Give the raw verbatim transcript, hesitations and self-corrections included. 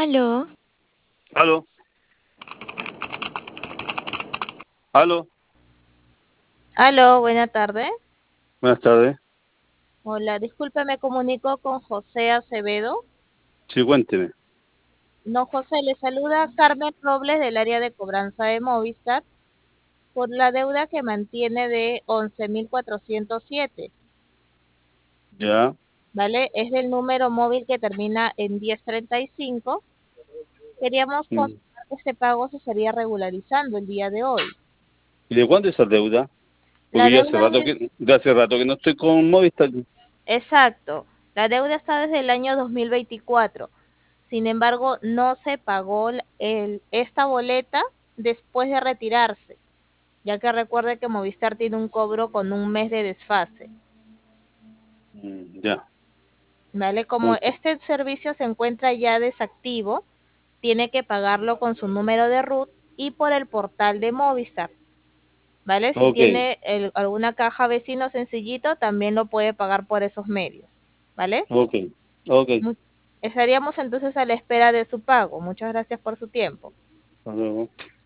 Aló, Aló, aló, aló, buena tarde. buenas tardes. Hola, disculpe, me comunico con José Acevedo. Sí, cuénteme. No, José, le saluda Carmen Robles del área de cobranza de Movistar por la deuda que mantiene de once mil cuatrocientos siete, Ya. ¿vale? Es del número móvil que termina en diez treinta y cinco. Queríamos Mm. confirmar que este pago se estaría regularizando el día de hoy. ¿Y de cuándo es esa deuda? La Porque yo hace deuda rato de... que, de hace rato que no estoy con Movistar. Exacto, la deuda está desde el año dos mil veinticuatro. Sin embargo, no se pagó el, esta boleta después de retirarse, ya que recuerde que Movistar tiene un cobro con un mes de desfase, Mm, ya. ¿vale? Como Ok, este servicio se encuentra ya desactivo, tiene que pagarlo con su número de RUT y por el portal de Movistar, ¿vale? Si ok, tiene el- alguna caja vecino sencillito, también lo puede pagar por esos medios, ¿vale? ok, ok. Mu- Estaríamos entonces a la espera de su pago. Muchas gracias por su tiempo. Hasta luego.